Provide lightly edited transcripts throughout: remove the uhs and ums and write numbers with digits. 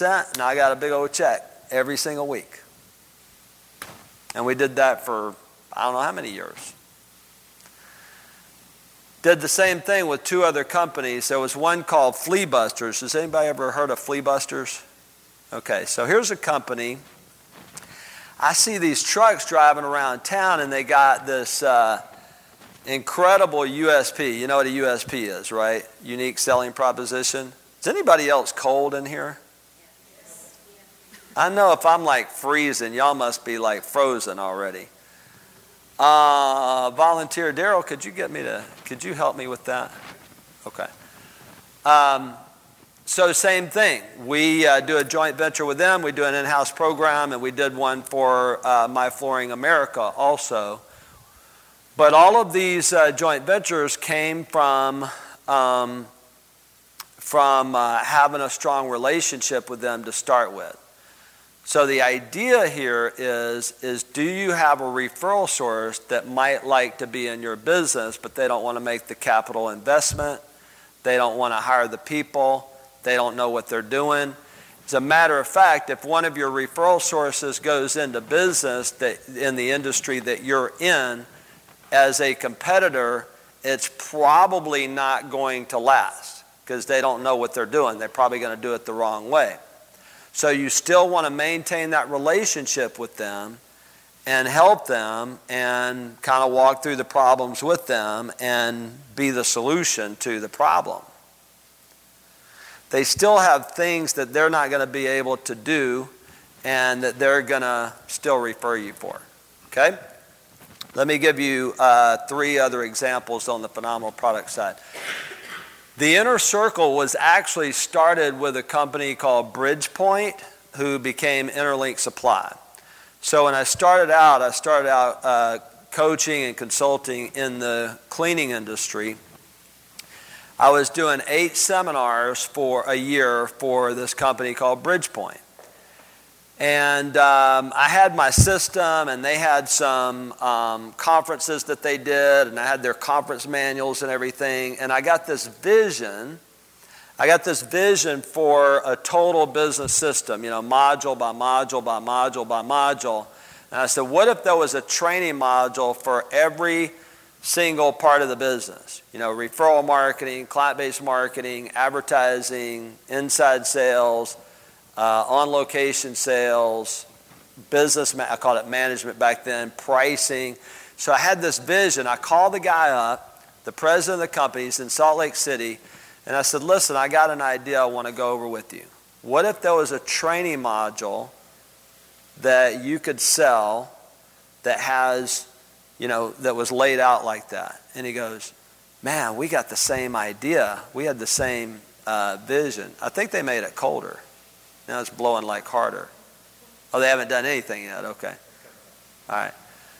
and I got a big old check every single week. And we did that for I don't know how many years. Did the same thing with 2 other companies. There was one called Flea Busters. Has anybody ever heard of Flea Busters? Okay, so here's a company. I see these trucks driving around town, and they got this incredible USP. You know what a USP is, right? Unique selling proposition. Is anybody else cold in here? I know if I'm like freezing, y'all must be like frozen already. Volunteer Daryl, could you help me with that? Okay. So same thing. We do a joint venture with them. We do an in-house program, and we did one for My Flooring America also. But all of these joint ventures came from having a strong relationship with them to start with. So the idea here is do you have a referral source that might like to be in your business, but they don't want to make the capital investment, they don't want to hire the people, they don't know what they're doing. As a matter of fact, if one of your referral sources goes into business that in the industry that you're in as a competitor, it's probably not going to last because they don't know what they're doing. They're probably going to do it the wrong way. So you still want to maintain that relationship with them and help them and kind of walk through the problems with them and be the solution to the problem. They still have things that they're not going to be able to do and that they're going to still refer you for. Okay? Let me give you 3 other examples on the phenomenal product side. The Inner Circle was actually started with a company called Bridgepoint, who became Interlink Supply. So when I started out coaching and consulting in the cleaning industry. I was doing 8 seminars for a year for this company called Bridgepoint. And I had my system, and they had some conferences that they did, and I had their conference manuals and everything. And I got this vision. For a total business system, module by module by module by module. And I said, what if there was a training module for every single part of the business? Referral marketing, client-based marketing, advertising, inside sales, on-location sales, business, I called it management back then, pricing. So I had this vision. I called the guy up, the president of the company, he's in Salt Lake City, and I said, listen, I got an idea I want to go over with you. What if there was a training module that you could sell that has, that was laid out like that? And he goes, man, we got the same idea. We had the same vision. I think they made it colder. Now it's blowing like harder. Oh, they haven't done anything yet. Okay. All right.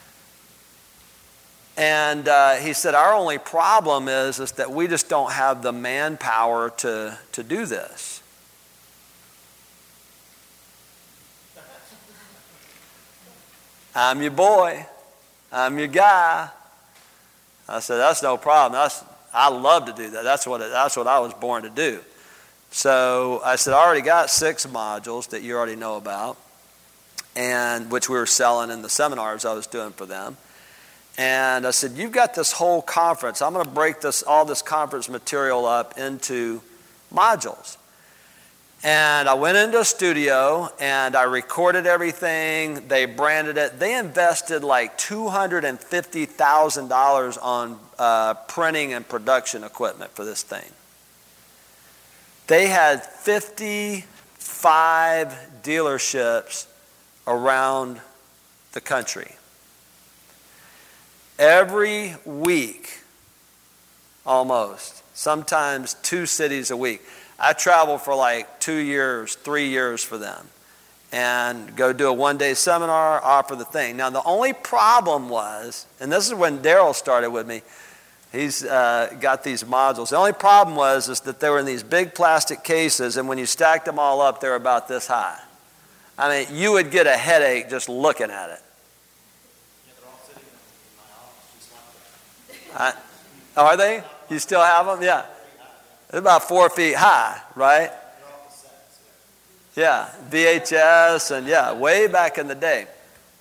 And he said, our only problem is that we just don't have the manpower to do this. I'm your boy. I'm your guy. I said, that's no problem. I love to do that. That's what I was born to do. So I said, I already got 6 modules that you already know about, and which we were selling in the seminars I was doing for them. And I said, you've got this whole conference. I'm going to break all this conference material up into modules. And I went into a studio and I recorded everything. They branded it. They invested like $250,000 on printing and production equipment for this thing. They had 55 dealerships around the country. Every week, almost, sometimes 2 cities a week. I traveled for like 2 years, 3 years for them, and go do a 1-day seminar, offer the thing. Now, the only problem was, and this is when Daryl started with me, he's got these modules. The only problem was that they were in these big plastic cases, and when you stacked them all up, they were about this high. I mean, you would get a headache just looking at it. Are they? You still have them? Yeah. They're about 4 feet high, right? Yeah, VHS, and yeah, way back in the day.